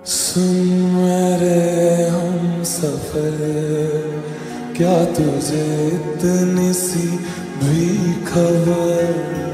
सुन मेरे हम सफर, क्या तुझे इतनी सी भी खबर